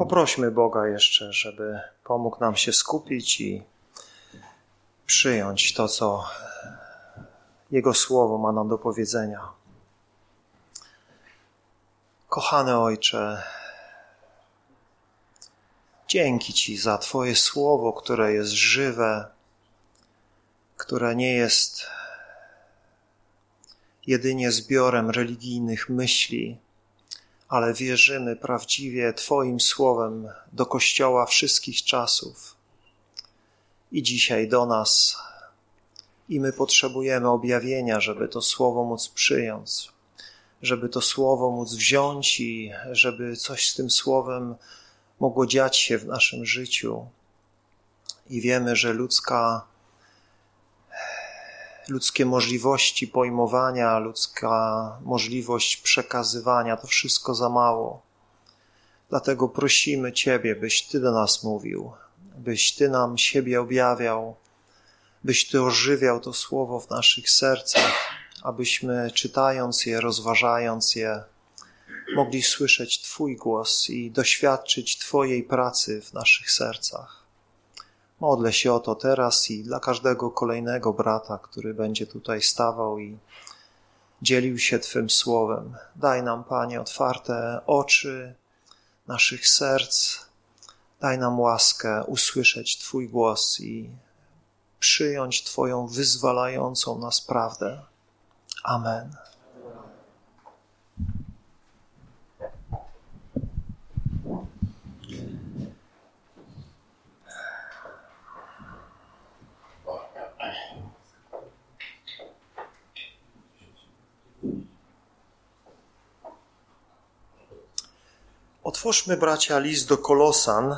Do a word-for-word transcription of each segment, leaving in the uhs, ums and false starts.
Poprośmy Boga jeszcze, żeby pomógł nam się skupić i przyjąć to, co Jego Słowo ma nam do powiedzenia. Kochany Ojcze, dzięki Ci za Twoje Słowo, które jest żywe, które nie jest jedynie zbiorem religijnych myśli, ale wierzymy prawdziwie Twoim Słowem do Kościoła wszystkich czasów i dzisiaj do nas. I my potrzebujemy objawienia, żeby to Słowo móc przyjąć, żeby to Słowo móc wziąć i żeby coś z tym Słowem mogło dziać się w naszym życiu. I wiemy, że ludzka, ludzkie możliwości pojmowania, ludzka możliwość przekazywania, to wszystko za mało. Dlatego prosimy Ciebie, byś Ty do nas mówił, byś Ty nam siebie objawiał, byś Ty ożywiał to Słowo w naszych sercach, abyśmy czytając je, rozważając je, mogli słyszeć Twój głos i doświadczyć Twojej pracy w naszych sercach. Modlę się o to teraz i dla każdego kolejnego brata, który będzie tutaj stawał i dzielił się Twym Słowem. Daj nam, Panie, otwarte oczy naszych serc. Daj nam łaskę usłyszeć Twój głos i przyjąć Twoją wyzwalającą nas prawdę. Amen. Otwórzmy, bracia, list do Kolosan.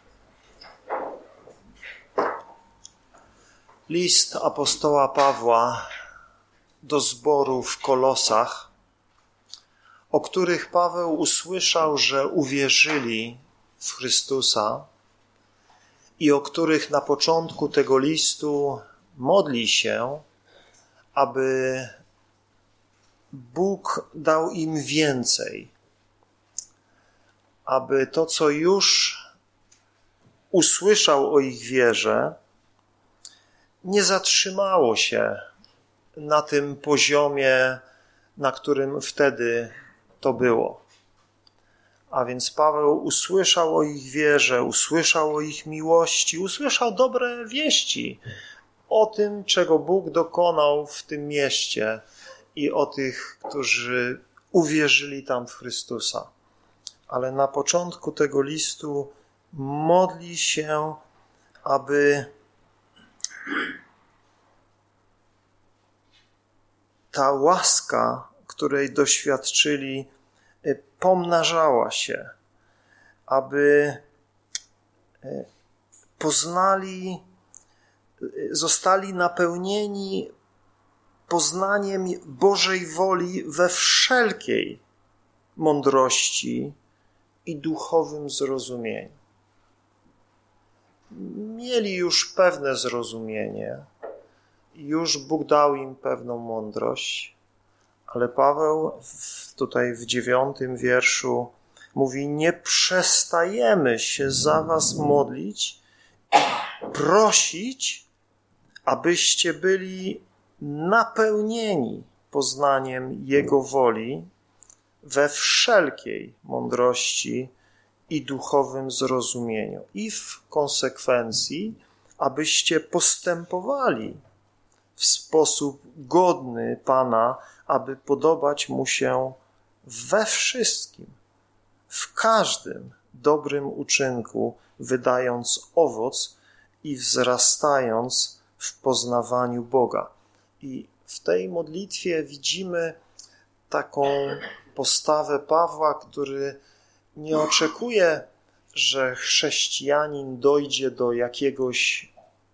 List apostoła Pawła do zboru w Kolosach, o których Paweł usłyszał, że uwierzyli w Chrystusa i o których na początku tego listu modli się, aby Bóg dał im więcej, aby to, co już usłyszał o ich wierze, nie zatrzymało się na tym poziomie, na którym wtedy to było. A więc Paweł usłyszał o ich wierze, usłyszał o ich miłości, usłyszał dobre wieści o tym, czego Bóg dokonał w tym mieście i o tych, którzy uwierzyli tam w Chrystusa. Ale na początku tego listu modli się, aby ta łaska, której doświadczyli, pomnażała się, aby poznali, zostali napełnieni poznaniem Bożej woli we wszelkiej mądrości i duchowym zrozumieniu. Mieli już pewne zrozumienie, już Bóg dał im pewną mądrość, ale Paweł w, tutaj w dziewiątym wierszu mówi: nie przestajemy się za was modlić i prosić, abyście byli napełnieni poznaniem Jego woli we wszelkiej mądrości i duchowym zrozumieniu. I w konsekwencji, abyście postępowali w sposób godny Pana, aby podobać Mu się we wszystkim, w każdym dobrym uczynku, wydając owoc i wzrastając w poznawaniu Boga. I w tej modlitwie widzimy taką postawę Pawła, który nie oczekuje, że chrześcijanin dojdzie do jakiegoś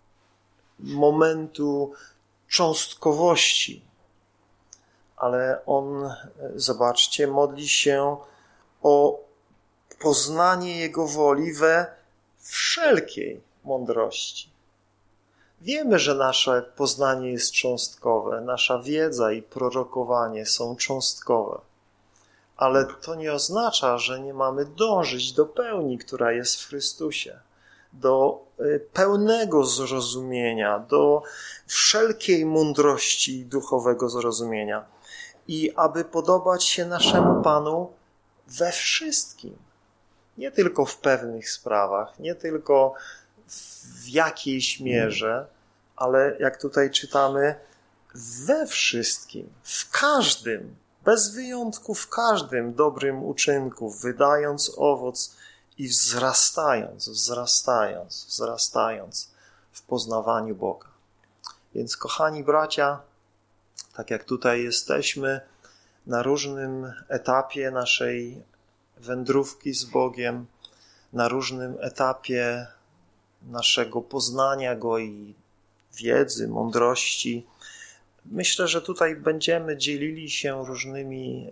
momentu cząstkowości, ale on, zobaczcie, modli się o poznanie Jego woli we wszelkiej mądrości. Wiemy, że nasze poznanie jest cząstkowe, nasza wiedza i prorokowanie są cząstkowe, ale to nie oznacza, że nie mamy dążyć do pełni, która jest w Chrystusie, do pełnego zrozumienia, do wszelkiej mądrości i duchowego zrozumienia i aby podobać się naszemu Panu we wszystkim. Nie tylko w pewnych sprawach, nie tylko w jakiejś mierze, ale jak tutaj czytamy, we wszystkim, w każdym, bez wyjątku w każdym dobrym uczynku, wydając owoc i wzrastając, wzrastając, wzrastając w poznawaniu Boga. Więc kochani bracia, tak jak tutaj jesteśmy na różnym etapie naszej wędrówki z Bogiem, na różnym etapie naszego poznania Go i wiedzy, mądrości, myślę, że tutaj będziemy dzielili się różnymi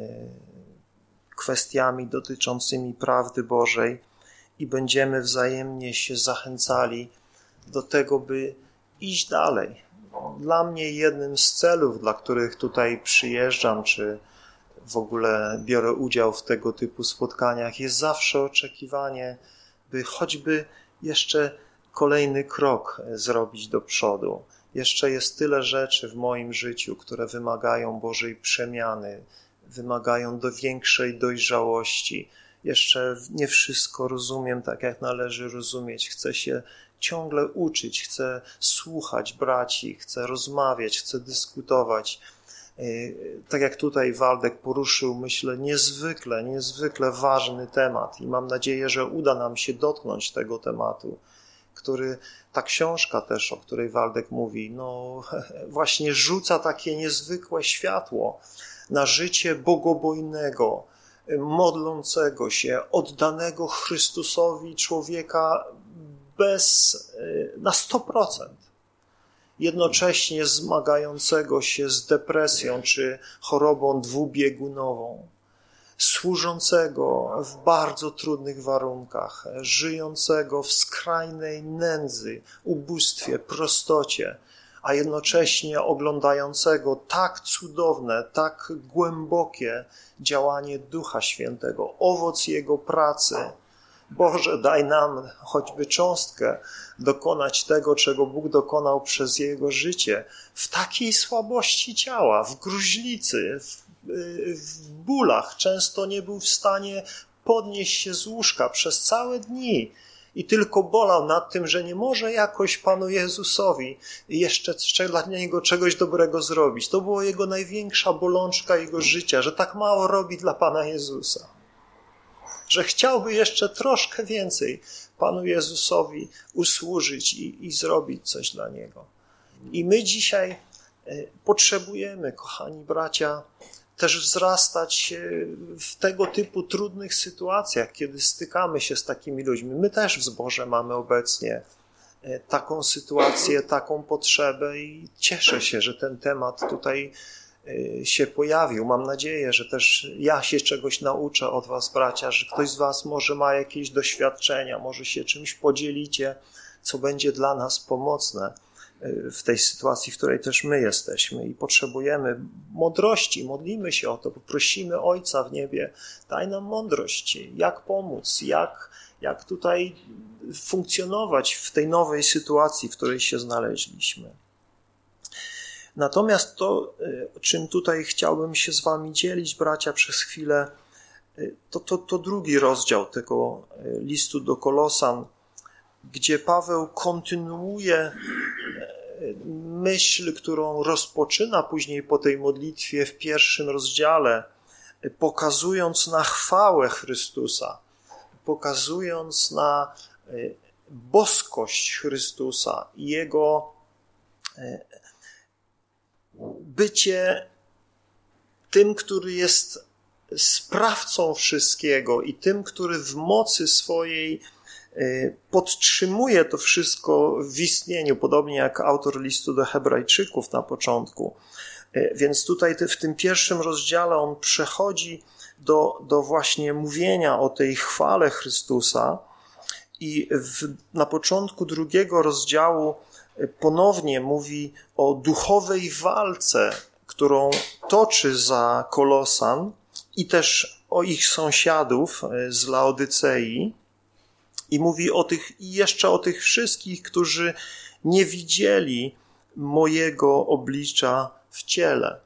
kwestiami dotyczącymi prawdy Bożej i będziemy wzajemnie się zachęcali do tego, by iść dalej. Dla mnie jednym z celów, dla których tutaj przyjeżdżam, czy w ogóle biorę udział w tego typu spotkaniach, jest zawsze oczekiwanie, by choćby jeszcze kolejny krok zrobić do przodu. Jeszcze jest tyle rzeczy w moim życiu, które wymagają Bożej przemiany, wymagają do większej dojrzałości. Jeszcze nie wszystko rozumiem tak, jak należy rozumieć. Chcę się ciągle uczyć, chcę słuchać braci, chcę rozmawiać, chcę dyskutować. Tak jak tutaj Waldek poruszył, myślę, niezwykle, niezwykle ważny temat i mam nadzieję, że uda nam się dotknąć tego tematu, który, ta książka też, o której Waldek mówi, no właśnie rzuca takie niezwykłe światło na życie bogobojnego, modlącego się, oddanego Chrystusowi człowieka bez, na sto procent. Jednocześnie zmagającego się z depresją czy chorobą dwubiegunową, służącego w bardzo trudnych warunkach, żyjącego w skrajnej nędzy, ubóstwie, prostocie, a jednocześnie oglądającego tak cudowne, tak głębokie działanie Ducha Świętego, owoc Jego pracy. Boże, daj nam choćby cząstkę dokonać tego, czego Bóg dokonał przez Jego życie, w takiej słabości ciała, w gruźlicy, w, w bólach. Często nie był w stanie podnieść się z łóżka przez całe dni i tylko bolał nad tym, że nie może jakoś Panu Jezusowi jeszcze dla Niego czegoś dobrego zrobić. To była Jego największa bolączka Jego życia, że tak mało robi dla Pana Jezusa. Że chciałby jeszcze troszkę więcej Panu Jezusowi usłużyć i, i zrobić coś dla Niego. I my dzisiaj potrzebujemy, kochani bracia, też wzrastać w tego typu trudnych sytuacjach, kiedy stykamy się z takimi ludźmi. My też w zborze mamy obecnie taką sytuację, taką potrzebę i cieszę się, że ten temat tutaj się pojawił. Mam nadzieję, że też ja się czegoś nauczę od was, bracia, że ktoś z was może ma jakieś doświadczenia, może się czymś podzielicie, co będzie dla nas pomocne w tej sytuacji, w której też my jesteśmy i potrzebujemy mądrości. Modlimy się o to, poprosimy Ojca w niebie, daj nam mądrość, jak pomóc, jak, jak tutaj funkcjonować w tej nowej sytuacji, w której się znaleźliśmy. Natomiast to, czym tutaj chciałbym się z wami dzielić, bracia, przez chwilę, to, to, to drugi rozdział tego listu do Kolosan, gdzie Paweł kontynuuje myśl, którą rozpoczyna później po tej modlitwie w pierwszym rozdziale, pokazując na chwałę Chrystusa, pokazując na boskość Chrystusa i Jego bycie tym, który jest sprawcą wszystkiego i tym, który w mocy swojej podtrzymuje to wszystko w istnieniu, podobnie jak autor listu do Hebrajczyków na początku. Więc tutaj w tym pierwszym rozdziale on przechodzi do, do właśnie mówienia o tej chwale Chrystusa i w, na początku drugiego rozdziału ponownie mówi o duchowej walce, którą toczy za Kolosan i też o ich sąsiadów z Laodycei i mówi o tych, i jeszcze o tych wszystkich, którzy nie widzieli mojego oblicza w ciele.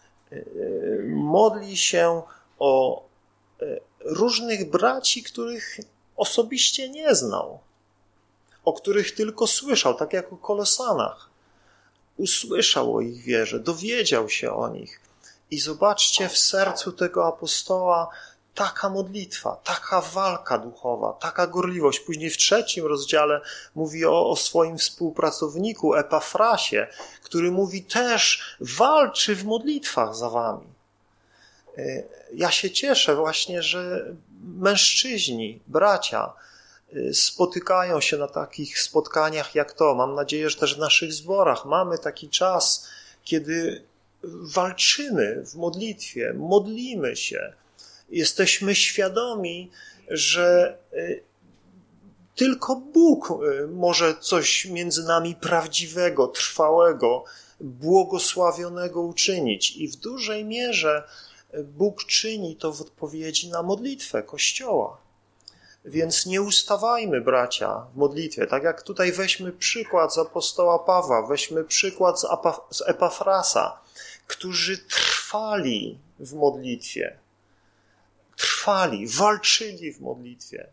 Modli się o różnych braci, których osobiście nie znał, o których tylko słyszał, tak jak o Kolosanach. Usłyszał o ich wierze, dowiedział się o nich. I zobaczcie w sercu tego apostoła taka modlitwa, taka walka duchowa, taka gorliwość. Później w trzecim rozdziale mówi o, o swoim współpracowniku Epafrasie, który mówi też walczy w modlitwach za wami. Ja się cieszę właśnie, że mężczyźni, bracia spotykają się na takich spotkaniach jak to. Mam nadzieję, że też w naszych zborach mamy taki czas, kiedy walczymy w modlitwie, modlimy się. Jesteśmy świadomi, że tylko Bóg może coś między nami prawdziwego, trwałego, błogosławionego uczynić. I w dużej mierze Bóg czyni to w odpowiedzi na modlitwę Kościoła. Więc nie ustawajmy, bracia, w modlitwie. Tak jak tutaj weźmy przykład z apostoła Pawła, weźmy przykład z, Apa, z Epafrasa, którzy trwali w modlitwie. Trwali, walczyli w modlitwie.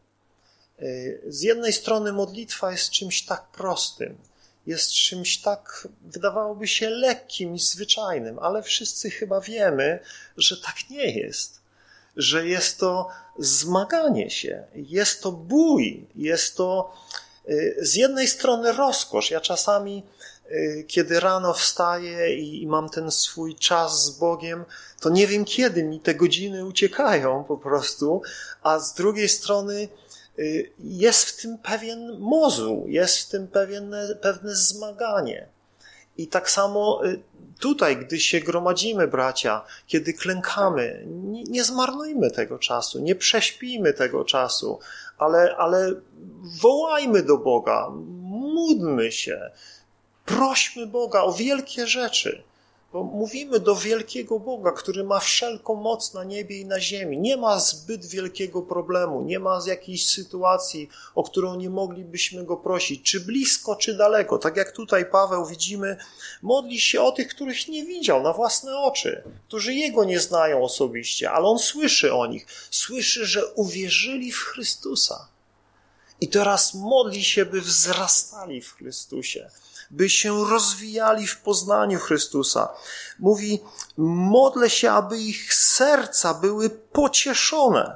Z jednej strony modlitwa jest czymś tak prostym, jest czymś tak, wydawałoby się, lekkim i zwyczajnym, ale wszyscy chyba wiemy, że tak nie jest. Że jest to zmaganie się, jest to bój, jest to z jednej strony rozkosz. Ja czasami, kiedy rano wstaję i mam ten swój czas z Bogiem, to nie wiem, kiedy mi te godziny uciekają po prostu, a z drugiej strony jest w tym pewien mozuł, jest w tym pewne, pewne zmaganie. I tak samo tutaj, gdy się gromadzimy, bracia, kiedy klękamy, nie, nie zmarnujmy tego czasu, nie prześpijmy tego czasu, ale, ale wołajmy do Boga, módlmy się, prośmy Boga o wielkie rzeczy. Bo mówimy do wielkiego Boga, który ma wszelką moc na niebie i na ziemi. Nie ma zbyt wielkiego problemu, nie ma z jakiejś sytuacji, o którą nie moglibyśmy Go prosić, czy blisko, czy daleko. Tak jak tutaj Paweł widzimy, modli się o tych, których nie widział na własne oczy, którzy Jego nie znają osobiście, ale On słyszy o nich. Słyszy, że uwierzyli w Chrystusa. I teraz modli się, by wzrastali w Chrystusie, by się rozwijali w poznaniu Chrystusa. Mówi, modlę się, aby ich serca były pocieszone,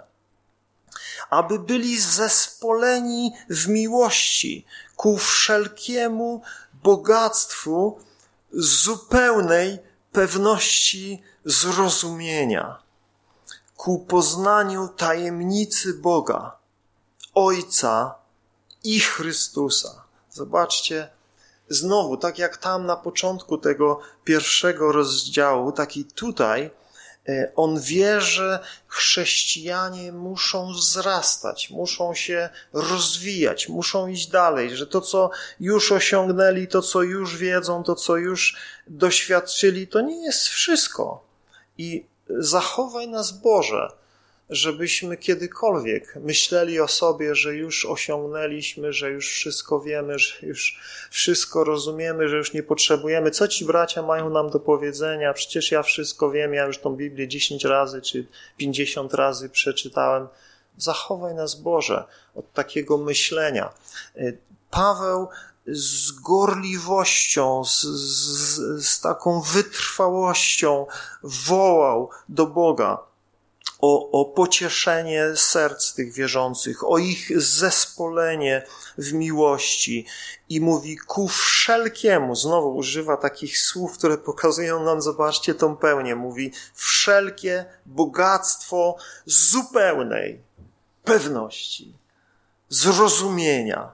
aby byli zespoleni w miłości ku wszelkiemu bogactwu zupełnej pewności zrozumienia, ku poznaniu tajemnicy Boga, Ojca i Chrystusa. Zobaczcie, znowu, tak jak tam na początku tego pierwszego rozdziału, tak i tutaj, on wie, że chrześcijanie muszą wzrastać, muszą się rozwijać, muszą iść dalej, że to, co już osiągnęli, to, co już wiedzą, to, co już doświadczyli, to nie jest wszystko. I zachowaj nas, Boże, żebyśmy kiedykolwiek myśleli o sobie, że już osiągnęliśmy, że już wszystko wiemy, że już wszystko rozumiemy, że już nie potrzebujemy. Co ci bracia mają nam do powiedzenia? Przecież ja wszystko wiem, ja już tą Biblię dziesięć razy czy pięćdziesiąt razy przeczytałem. Zachowaj nas, Boże, od takiego myślenia. Paweł z gorliwością, z, z, z taką wytrwałością wołał do Boga O, o pocieszenie serc tych wierzących, o ich zespolenie w miłości i mówi ku wszelkiemu, znowu używa takich słów, które pokazują nam, zobaczcie tą pełnię, mówi wszelkie bogactwo zupełnej pewności, zrozumienia,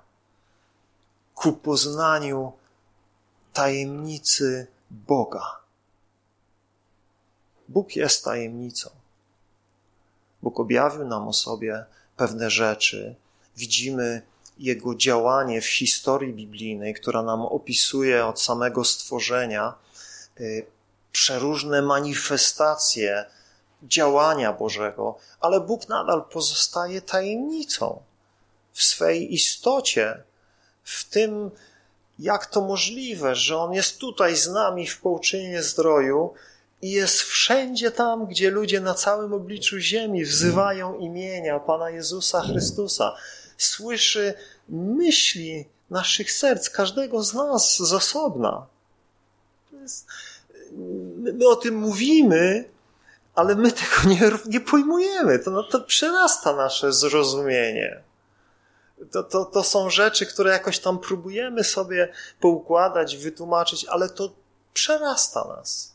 ku poznaniu tajemnicy Boga. Bóg jest tajemnicą. Bóg objawił nam o sobie pewne rzeczy. Widzimy Jego działanie w historii biblijnej, która nam opisuje od samego stworzenia przeróżne manifestacje działania Bożego, ale Bóg nadal pozostaje tajemnicą w swej istocie, w tym, jak to możliwe, że On jest tutaj z nami w Połczynie Zdroju i jest wszędzie tam, gdzie ludzie na całym obliczu ziemi wzywają imienia Pana Jezusa Chrystusa. Słyszy myśli naszych serc, każdego z nas z osobna. To jest, my, my o tym mówimy, ale my tego nie, nie pojmujemy. To, no, to przerasta nasze zrozumienie. To, to, to są rzeczy, które jakoś tam próbujemy sobie poukładać, wytłumaczyć, ale to przerasta nas.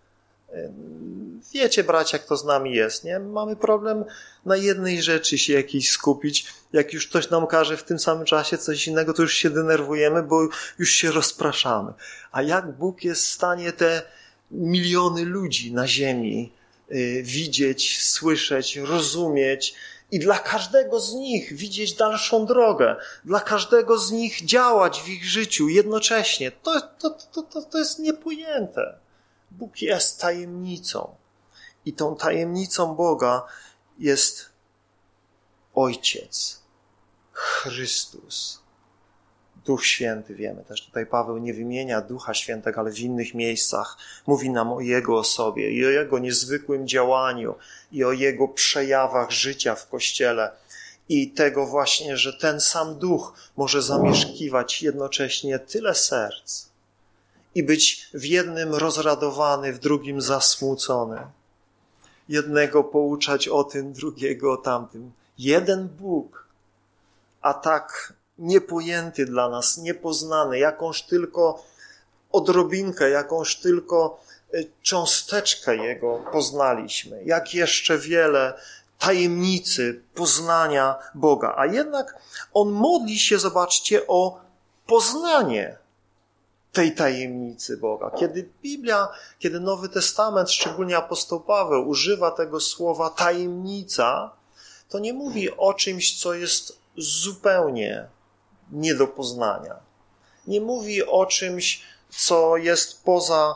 Wiecie, bracia, jak to z nami jest, nie? Mamy problem na jednej rzeczy się jakiejś skupić. Jak już ktoś nam każe w tym samym czasie coś innego, to już się denerwujemy, bo już się rozpraszamy. A jak Bóg jest w stanie te miliony ludzi na ziemi y, widzieć, słyszeć, rozumieć i dla każdego z nich widzieć dalszą drogę, dla każdego z nich działać w ich życiu jednocześnie. To, to, to, to, to jest niepojęte. Bóg jest tajemnicą i tą tajemnicą Boga jest Ojciec, Chrystus, Duch Święty. Wiemy też, tutaj Paweł nie wymienia Ducha Świętego, ale w innych miejscach mówi nam o Jego osobie i o Jego niezwykłym działaniu i o Jego przejawach życia w Kościele i tego właśnie, że ten sam Duch może zamieszkiwać jednocześnie tyle serc i być w jednym rozradowany, w drugim zasmucony. Jednego pouczać o tym, drugiego o tamtym. Jeden Bóg, a tak niepojęty dla nas, niepoznany, jakąś tylko odrobinkę, jakąś tylko cząsteczkę Jego poznaliśmy. Jak jeszcze wiele tajemnicy poznania Boga. A jednak On modli się, zobaczcie, o poznanie tej tajemnicy Boga. Kiedy Biblia, kiedy Nowy Testament, szczególnie apostoł Paweł, używa tego słowa tajemnica, to nie mówi o czymś, co jest zupełnie nie do poznania. Nie mówi o czymś, co jest poza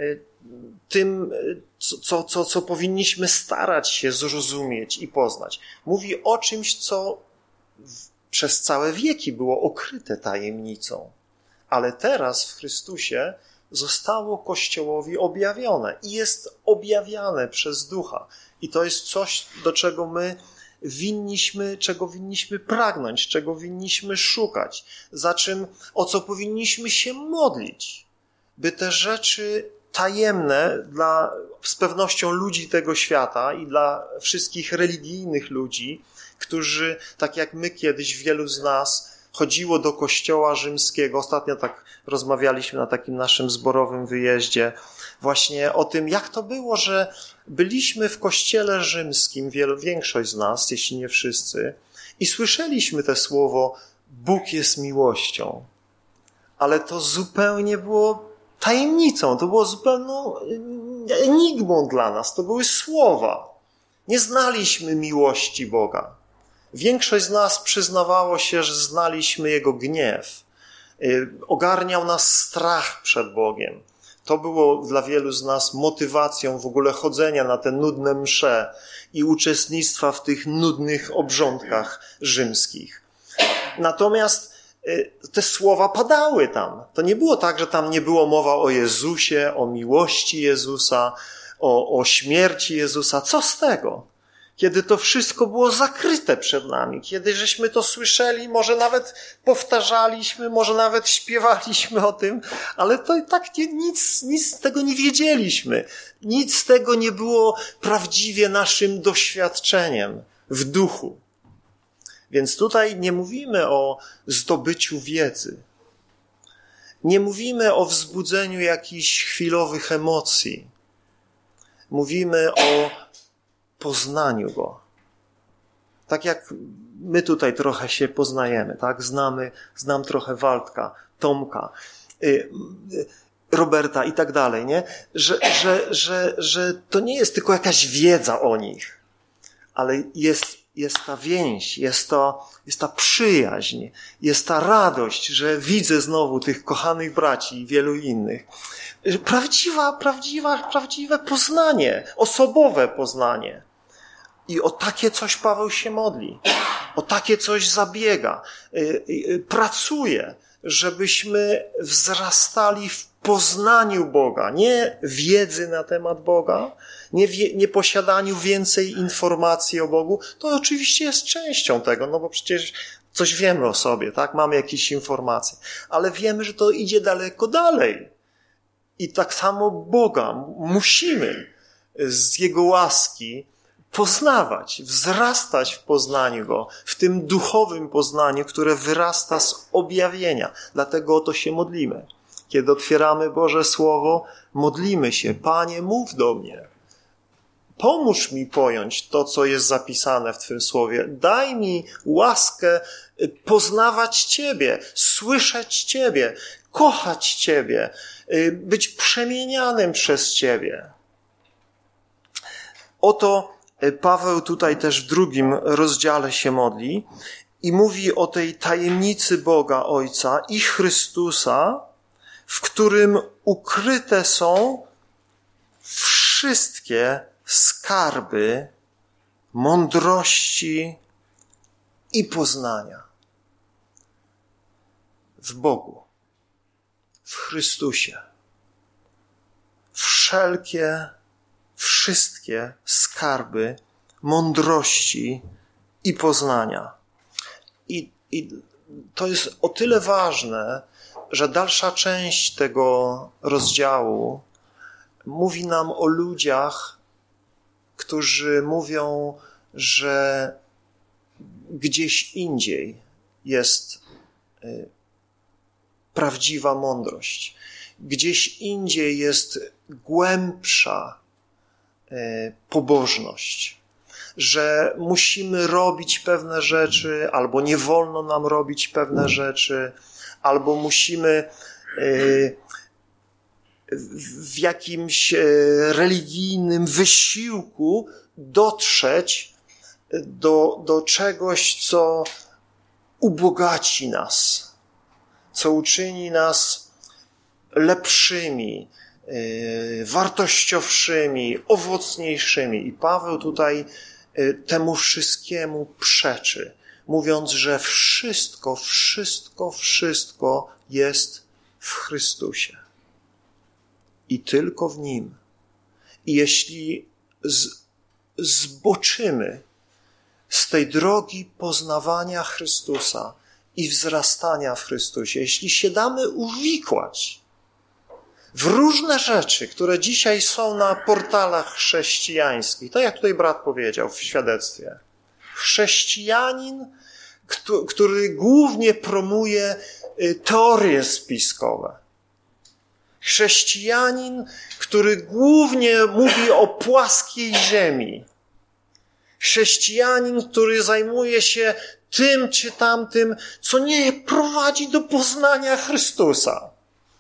tym, co, co, co powinniśmy starać się zrozumieć i poznać. Mówi o czymś, co przez całe wieki było okryte tajemnicą. Ale teraz w Chrystusie zostało Kościołowi objawione i jest objawiane przez Ducha. I to jest coś, do czego my winniśmy, czego winniśmy pragnąć, czego winniśmy szukać, za czym, o co powinniśmy się modlić, by te rzeczy tajemne dla, z pewnością ludzi tego świata i dla wszystkich religijnych ludzi, którzy, tak jak my kiedyś, wielu z nas chodziło do kościoła rzymskiego. Ostatnio tak rozmawialiśmy na takim naszym zborowym wyjeździe właśnie o tym, jak to było, że byliśmy w kościele rzymskim, wielu, większość z nas, jeśli nie wszyscy, i słyszeliśmy to słowo Bóg jest miłością. Ale to zupełnie było tajemnicą, to było zupełną enigmą dla nas, to były słowa. Nie znaliśmy miłości Boga. Większość z nas przyznawało się, że znaliśmy Jego gniew. Ogarniał nas strach przed Bogiem. To było dla wielu z nas motywacją w ogóle chodzenia na te nudne msze i uczestnictwa w tych nudnych obrządkach rzymskich. Natomiast te słowa padały tam. To nie było tak, że tam nie było mowa o Jezusie, o miłości Jezusa, o, o śmierci Jezusa. Co z tego? Kiedy to wszystko było zakryte przed nami, kiedy żeśmy to słyszeli, może nawet powtarzaliśmy, może nawet śpiewaliśmy o tym, ale to i tak nie, nic, nic z tego nie wiedzieliśmy. Nic z tego nie było prawdziwie naszym doświadczeniem w duchu. Więc tutaj nie mówimy o zdobyciu wiedzy. Nie mówimy o wzbudzeniu jakichś chwilowych emocji. Mówimy o poznaniu Go. Tak jak my tutaj trochę się poznajemy, tak? Znamy, znam trochę Waldka, Tomka, y, y, Roberta i tak dalej, nie? Że, że, że, że to nie jest tylko jakaś wiedza o nich, ale jest, jest ta więź, jest, to, jest ta przyjaźń, jest ta radość, że widzę znowu tych kochanych braci i wielu innych. Prawdziwa, prawdziwa, prawdziwe poznanie, osobowe poznanie. I o takie coś Paweł się modli, o takie coś zabiega, pracuje, żebyśmy wzrastali w poznaniu Boga, nie wiedzy na temat Boga, nie, wie, nie posiadaniu więcej informacji o Bogu. To oczywiście jest częścią tego, no bo przecież coś wiemy o sobie, tak? Mamy jakieś informacje, ale wiemy, że to idzie daleko dalej. I tak samo Boga musimy z Jego łaski poznawać, wzrastać w poznaniu Go, w tym duchowym poznaniu, które wyrasta z objawienia. Dlatego o to się modlimy. Kiedy otwieramy Boże Słowo, modlimy się: Panie, mów do mnie. Pomóż mi pojąć to, co jest zapisane w Twym Słowie. Daj mi łaskę poznawać Ciebie, słyszeć Ciebie, kochać Ciebie, być przemienianym przez Ciebie. Oto Paweł tutaj też w drugim rozdziale się modli i mówi o tej tajemnicy Boga Ojca i Chrystusa, w którym ukryte są wszystkie skarby mądrości i poznania. W Bogu, w Chrystusie. Wszelkie, wszystkie skarby mądrości i poznania. I, i to jest o tyle ważne, że dalsza część tego rozdziału mówi nam o ludziach, którzy mówią, że gdzieś indziej jest prawdziwa mądrość. Gdzieś indziej jest głębsza pobożność. Że musimy robić pewne rzeczy, albo nie wolno nam robić pewne rzeczy, albo musimy w jakimś religijnym wysiłku dotrzeć do, do czegoś, co ubogaci nas, co uczyni nas lepszymi, wartościowszymi, owocniejszymi. I Paweł tutaj temu wszystkiemu przeczy, mówiąc, że wszystko, wszystko, wszystko jest w Chrystusie. I tylko w Nim. I jeśli z, zboczymy z tej drogi poznawania Chrystusa i wzrastania w Chrystusie, jeśli się damy uwikłać w różne rzeczy, które dzisiaj są na portalach chrześcijańskich, tak jak tutaj brat powiedział w świadectwie, chrześcijanin, który głównie promuje teorie spiskowe, chrześcijanin, który głównie mówi o płaskiej ziemi. Chrześcijanin, który zajmuje się tym czy tamtym, co nie prowadzi do poznania Chrystusa.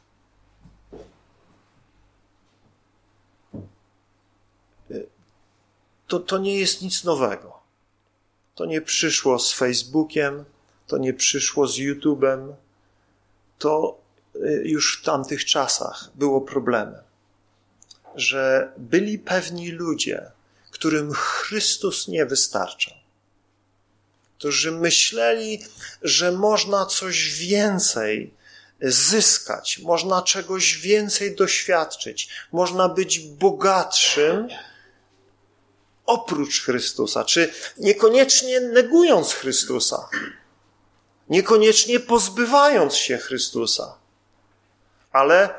To, to nie jest nic nowego. To nie przyszło z Facebookiem, to nie przyszło z YouTube'em. To już w tamtych czasach było problemem, że byli pewni ludzie, którym Chrystus nie wystarczał, którzy myśleli, że można coś więcej zyskać, można czegoś więcej doświadczyć, można być bogatszym oprócz Chrystusa, czy niekoniecznie negując Chrystusa, niekoniecznie pozbywając się Chrystusa, ale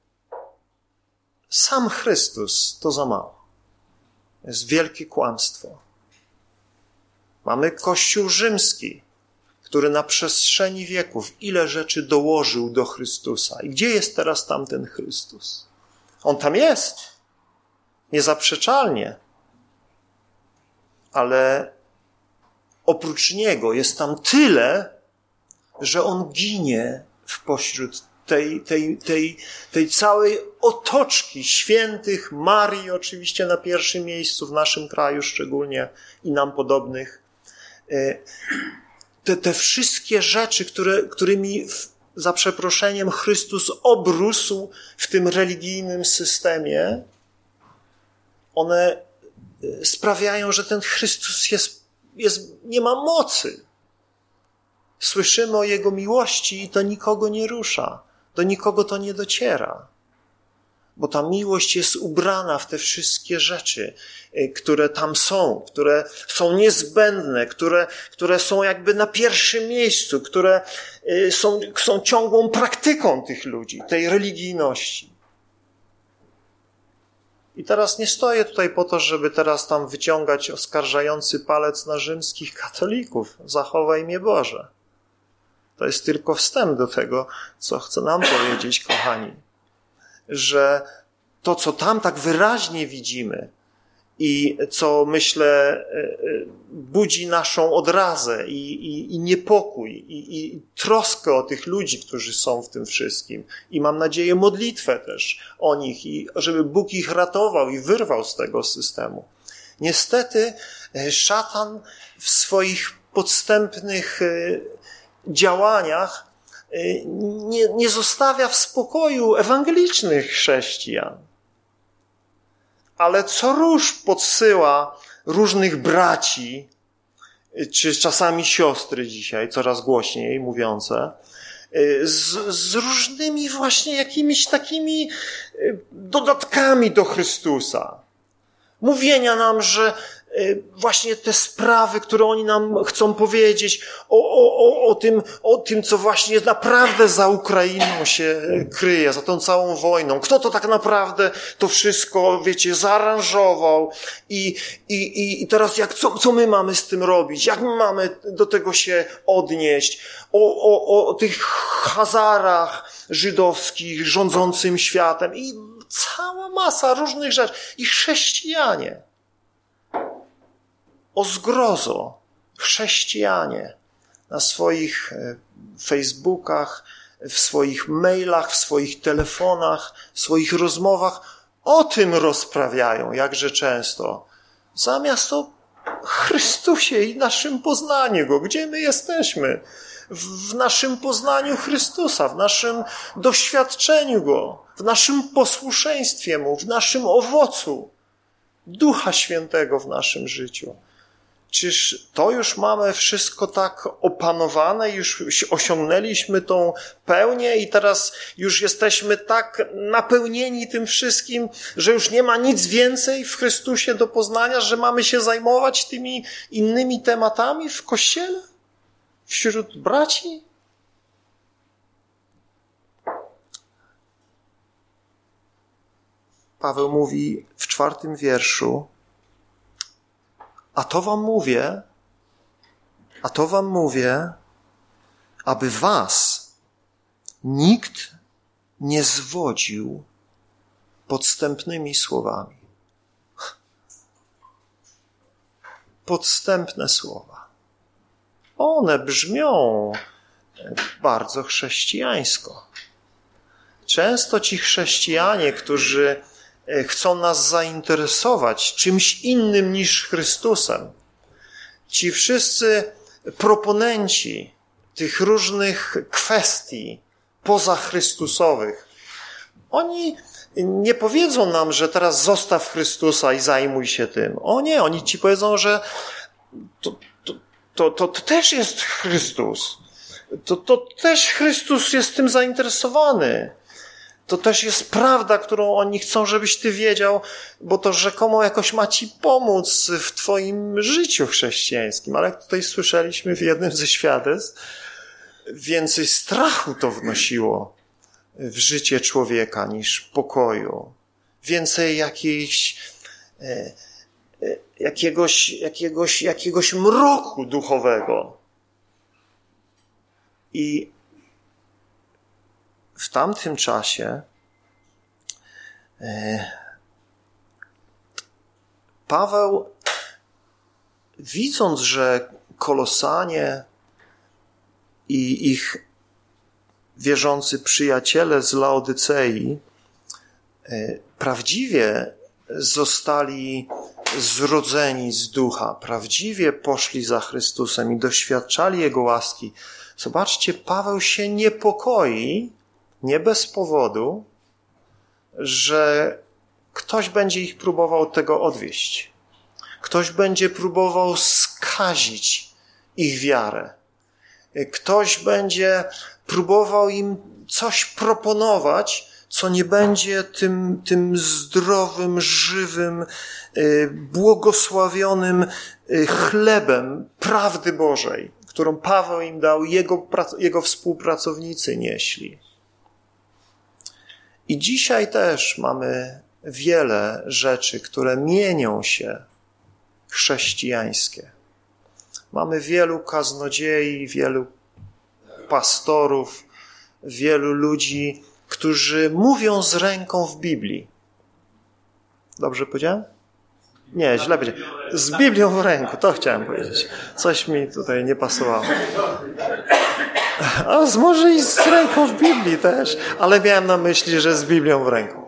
sam Chrystus to za mało. Jest wielkie kłamstwo. Mamy Kościół rzymski, który na przestrzeni wieków ile rzeczy dołożył do Chrystusa. I gdzie jest teraz tamten Chrystus? On tam jest. Niezaprzeczalnie. Ale oprócz Niego jest tam tyle, że On ginie w pośród tej, tej, tej, tej całej otoczki świętych, Marii oczywiście na pierwszym miejscu, w naszym kraju szczególnie i nam podobnych, te, te wszystkie rzeczy, które, którymi za przeproszeniem Chrystus obrósł w tym religijnym systemie, one sprawiają, że ten Chrystus jest, jest, nie ma mocy. Słyszymy o Jego miłości i to nikogo nie rusza, do nikogo to nie dociera. Bo ta miłość jest ubrana w te wszystkie rzeczy, które tam są, które są niezbędne, które, które są jakby na pierwszym miejscu, które są, są ciągłą praktyką tych ludzi, tej religijności. I teraz nie stoję tutaj po to, żeby teraz tam wyciągać oskarżający palec na rzymskich katolików. Zachowaj mnie Boże. To jest tylko wstęp do tego, co chcę nam powiedzieć, kochani. Że to, co tam tak wyraźnie widzimy i co, myślę, budzi naszą odrazę i, i, i niepokój i, i troskę o tych ludzi, którzy są w tym wszystkim. I mam nadzieję modlitwę też o nich i żeby Bóg ich ratował i wyrwał z tego systemu. Niestety szatan w swoich podstępnych działaniach nie, nie zostawia w spokoju ewangelicznych chrześcijan. Ale co róż podsyła różnych braci, czy czasami siostry dzisiaj, coraz głośniej mówiące, z, z różnymi właśnie jakimiś takimi dodatkami do Chrystusa. Mówienia nam, że właśnie te sprawy, które oni nam chcą powiedzieć o, o, o, tym, o tym, co właśnie naprawdę za Ukrainą się kryje, za tą całą wojną. Kto to tak naprawdę to wszystko, wiecie, zaaranżował i, i, i teraz jak, co, co my mamy z tym robić? Jak my mamy do tego się odnieść? O, o, o tych Hazarach żydowskich rządzącym światem i cała masa różnych rzeczy. I chrześcijanie. O zgrozo, chrześcijanie na swoich Facebookach, w swoich mailach, w swoich telefonach, w swoich rozmowach o tym rozprawiają, jakże często. Zamiast o Chrystusie i naszym poznaniu Go, gdzie my jesteśmy, w naszym poznaniu Chrystusa, w naszym doświadczeniu Go, w naszym posłuszeństwie Mu, w naszym owocu Ducha Świętego w naszym życiu. Czyż to już mamy wszystko tak opanowane, już osiągnęliśmy tą pełnię i teraz już jesteśmy tak napełnieni tym wszystkim, że już nie ma nic więcej w Chrystusie do poznania, że mamy się zajmować tymi innymi tematami w Kościele? Wśród braci? Paweł mówi w czwartym wierszu: A to wam mówię, a to wam mówię, aby was nikt nie zwodził podstępnymi słowami. Podstępne słowa. One brzmią bardzo chrześcijańsko. Często ci chrześcijanie, którzy chcą nas zainteresować czymś innym niż Chrystusem. Ci wszyscy proponenci tych różnych kwestii pozachrystusowych, oni nie powiedzą nam, że teraz zostaw Chrystusa i zajmuj się tym. O nie, oni ci powiedzą, że to, to, to, to, to też jest Chrystus. To, to też Chrystus jest tym zainteresowany. To też jest prawda, którą oni chcą, żebyś ty wiedział, bo to rzekomo jakoś ma ci pomóc w twoim życiu chrześcijańskim. Ale jak tutaj słyszeliśmy w jednym ze świadectw, więcej strachu to wnosiło w życie człowieka niż pokoju. Więcej jakiejś, e, e, jakiegoś, jakiegoś, jakiegoś mroku duchowego. I w tamtym czasie Paweł, widząc, że Kolosanie i ich wierzący przyjaciele z Laodycei prawdziwie zostali zrodzeni z ducha, prawdziwie poszli za Chrystusem i doświadczali Jego łaski. Zobaczcie, Paweł się niepokoi, nie bez powodu, że ktoś będzie ich próbował od tego odwieść. Ktoś będzie próbował skazić ich wiarę. Ktoś będzie próbował im coś proponować, co nie będzie tym, tym zdrowym, żywym, błogosławionym chlebem prawdy Bożej, którą Paweł im dał, jego, jego współpracownicy nieśli. I dzisiaj też mamy wiele rzeczy, które mienią się chrześcijańskie. Mamy wielu kaznodziei, wielu pastorów, wielu ludzi, którzy mówią z ręką w Biblii. Dobrze powiedziałem? Nie, źle powiedziałem. Z Biblią w ręku, to chciałem powiedzieć. Coś mi tutaj nie pasowało. A może i z ręką w Biblii też, ale miałem na myśli, że z Biblią w ręku.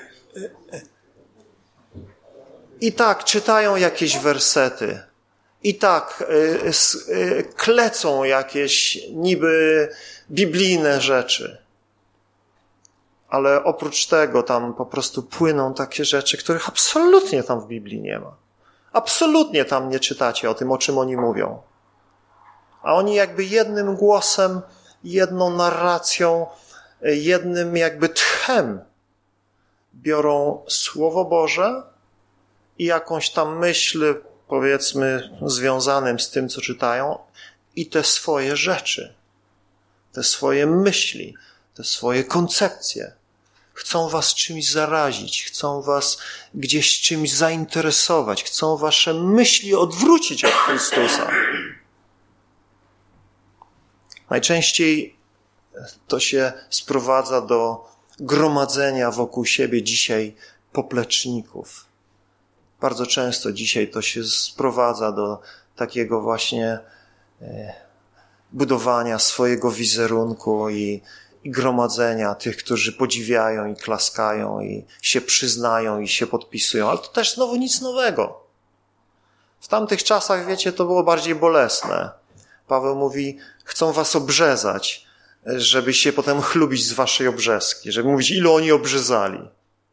I tak czytają jakieś wersety. I tak y, y, klecą jakieś niby biblijne rzeczy. Ale oprócz tego tam po prostu płyną takie rzeczy, których absolutnie tam w Biblii nie ma. Absolutnie tam nie czytacie o tym, o czym oni mówią. A oni jakby jednym głosem, jedną narracją, jednym jakby tchem biorą Słowo Boże i jakąś tam myśl, powiedzmy, związanym z tym, co czytają, i te swoje rzeczy, te swoje myśli, te swoje koncepcje. Chcą was czymś zarazić, chcą was gdzieś czymś zainteresować, chcą wasze myśli odwrócić od Chrystusa. Najczęściej to się sprowadza do gromadzenia wokół siebie dzisiaj popleczników. Bardzo często dzisiaj to się sprowadza do takiego właśnie budowania swojego wizerunku i, i gromadzenia tych, którzy podziwiają i klaskają i się przyznają i się podpisują. Ale to też znowu nic nowego. W tamtych czasach, wiecie, to było bardziej bolesne. Paweł mówi, chcą was obrzezać, żeby się potem chlubić z waszej obrzeski, żeby mówić, ilu oni obrzezali.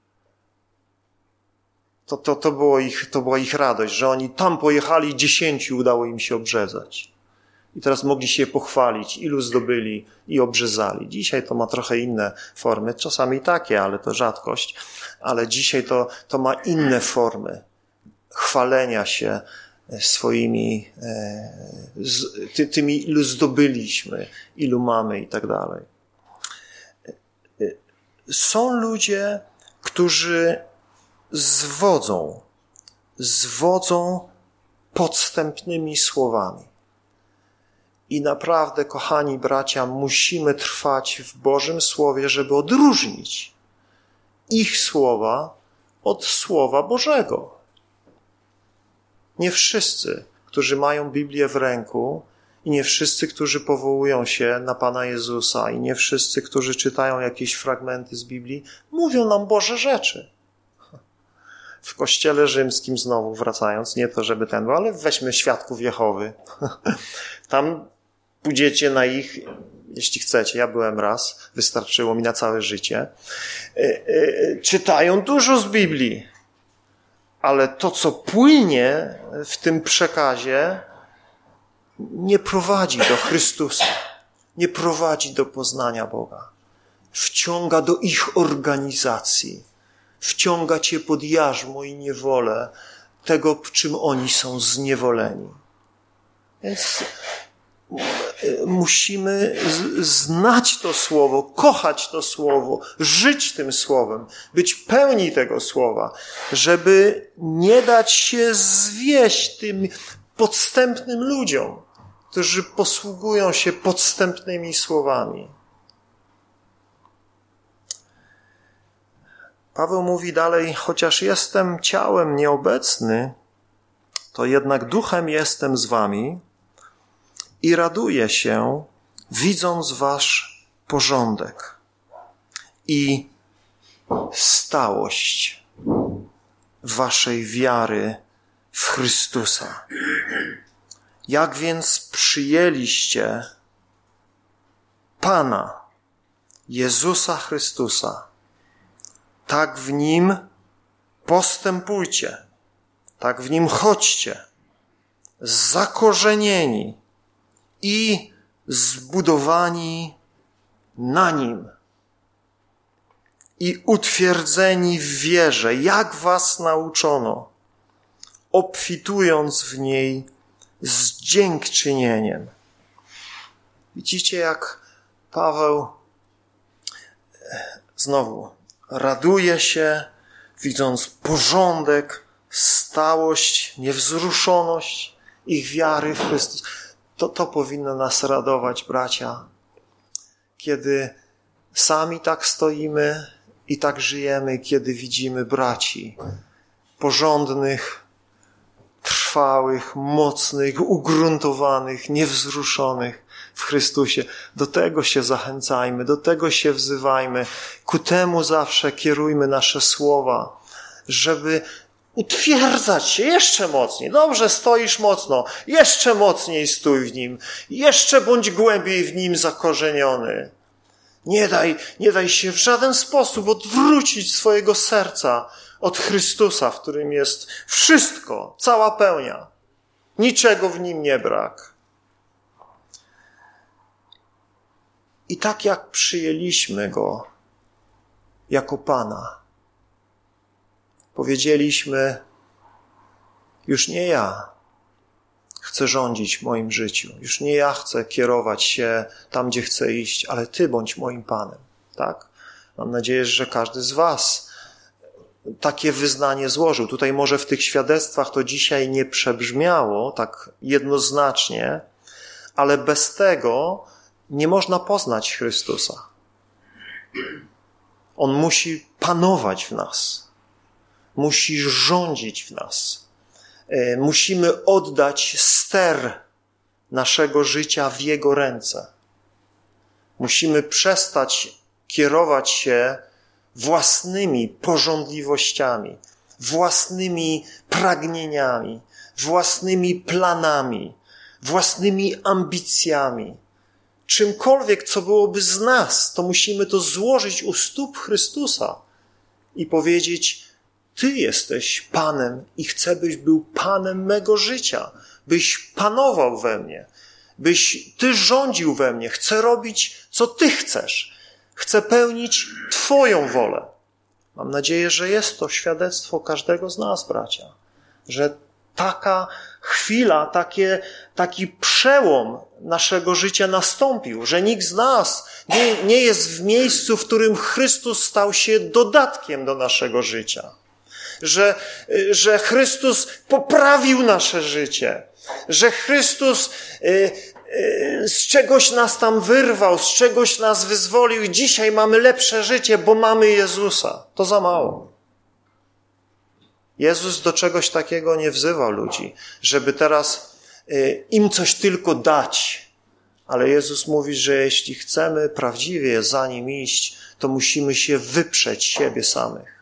To, to, to, było ich, to była ich radość, że oni tam pojechali i dziesięciu udało im się obrzezać. I teraz mogli się pochwalić, ilu zdobyli i obrzezali. Dzisiaj to ma trochę inne formy, czasami takie, ale to rzadkość. Ale dzisiaj to, to ma inne formy chwalenia się swoimi, z, ty, tymi, ilu zdobyliśmy, ilu mamy i tak dalej. Są ludzie, którzy zwodzą, zwodzą podstępnymi słowami. I naprawdę, kochani bracia, musimy trwać w Bożym Słowie, żeby odróżnić ich słowa od Słowa Bożego. Nie wszyscy, którzy mają Biblię w ręku, i nie wszyscy, którzy powołują się na Pana Jezusa, i nie wszyscy, którzy czytają jakieś fragmenty z Biblii, mówią nam Boże rzeczy. W Kościele Rzymskim, znowu wracając, nie to, żeby ten, ale weźmy Świadków Jehowy. Tam pójdziecie na ich, jeśli chcecie, ja byłem raz, wystarczyło mi na całe życie, czytają dużo z Biblii, ale to, co płynie w tym przekazie, nie prowadzi do Chrystusa, nie prowadzi do poznania Boga. Wciąga do ich organizacji, wciąga cię pod jarzmo i niewolę tego, czym oni są zniewoleni. Więc musimy znać to Słowo, kochać to Słowo, żyć tym Słowem, być pełni tego Słowa, żeby nie dać się zwieść tym podstępnym ludziom, którzy posługują się podstępnymi słowami. Paweł mówi dalej, chociaż jestem ciałem nieobecny, to jednak duchem jestem z wami i raduję się, widząc wasz porządek i stałość waszej wiary w Chrystusa. Jak więc przyjęliście Pana Jezusa Chrystusa, tak w Nim postępujcie, tak w Nim chodźcie, zakorzenieni i zbudowani na Nim i utwierdzeni w wierze, jak was nauczono, obfitując w niej z dziękczynieniem. Widzicie, jak Paweł znowu raduje się, widząc porządek, stałość, niewzruszoność ich wiary w Chrystusa. To, to powinno nas radować, bracia, kiedy sami tak stoimy i tak żyjemy, kiedy widzimy braci porządnych, trwałych, mocnych, ugruntowanych, niewzruszonych w Chrystusie. Do tego się zachęcajmy, do tego się wzywajmy, ku temu zawsze kierujmy nasze słowa, żeby utwierdzać się jeszcze mocniej. Dobrze, stoisz mocno, jeszcze mocniej stój w Nim, jeszcze bądź głębiej w Nim zakorzeniony. Nie daj, nie daj się w żaden sposób odwrócić swojego serca od Chrystusa, w którym jest wszystko, cała pełnia. Niczego w Nim nie brak. I tak jak przyjęliśmy Go jako Pana, powiedzieliśmy, już nie ja chcę rządzić w moim życiu, już nie ja chcę kierować się tam, gdzie chcę iść, ale Ty bądź moim Panem, tak? Mam nadzieję, że każdy z was takie wyznanie złożył. Tutaj może w tych świadectwach to dzisiaj nie przebrzmiało tak jednoznacznie, ale bez tego nie można poznać Chrystusa. On musi panować w nas. Musi rządzić w nas. Musimy oddać ster naszego życia w Jego ręce. Musimy przestać kierować się własnymi pożądliwościami, własnymi pragnieniami, własnymi planami, własnymi ambicjami. Czymkolwiek, co byłoby z nas, to musimy to złożyć u stóp Chrystusa i powiedzieć: Ty jesteś Panem i chcę, byś był Panem mego życia, byś panował we mnie, byś Ty rządził we mnie. Chcę robić, co Ty chcesz. Chcę pełnić Twoją wolę. Mam nadzieję, że jest to świadectwo każdego z nas, bracia, że taka chwila, takie, taki przełom naszego życia nastąpił, że nikt z nas nie, nie jest w miejscu, w którym Chrystus stał się dodatkiem do naszego życia. Że, że Chrystus poprawił nasze życie, że Chrystus y, y, z czegoś nas tam wyrwał, z czegoś nas wyzwolił i dzisiaj mamy lepsze życie, bo mamy Jezusa. To za mało. Jezus do czegoś takiego nie wzywał ludzi, żeby teraz y, im coś tylko dać. Ale Jezus mówi, że jeśli chcemy prawdziwie za Nim iść, to musimy się wyprzeć siebie samych.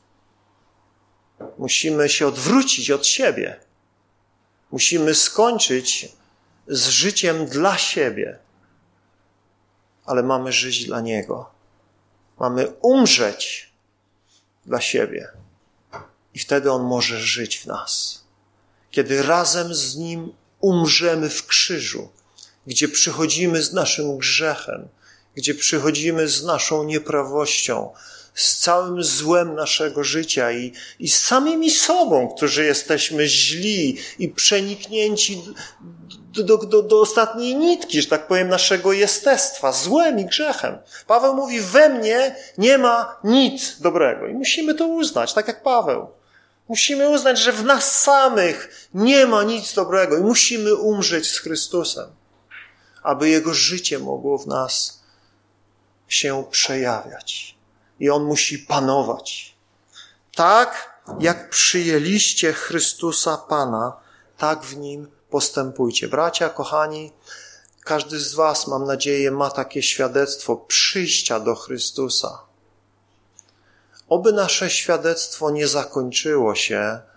Musimy się odwrócić od siebie. Musimy skończyć z życiem dla siebie. Ale mamy żyć dla Niego. Mamy umrzeć dla siebie. I wtedy On może żyć w nas. Kiedy razem z Nim umrzemy w krzyżu, gdzie przychodzimy z naszym grzechem, gdzie przychodzimy z naszą nieprawością, z całym złem naszego życia i, i z samymi sobą, którzy jesteśmy źli i przeniknięci do, do, do, do ostatniej nitki, że tak powiem, naszego jestestwa, złem i grzechem. Paweł mówi, we mnie nie ma nic dobrego. I musimy to uznać, tak jak Paweł. Musimy uznać, że w nas samych nie ma nic dobrego i musimy umrzeć z Chrystusem, aby Jego życie mogło w nas się przejawiać. I On musi panować. Tak jak przyjęliście Chrystusa Pana, tak w Nim postępujcie. Bracia, kochani, każdy z was, mam nadzieję, ma takie świadectwo przyjścia do Chrystusa. Oby nasze świadectwo nie zakończyło się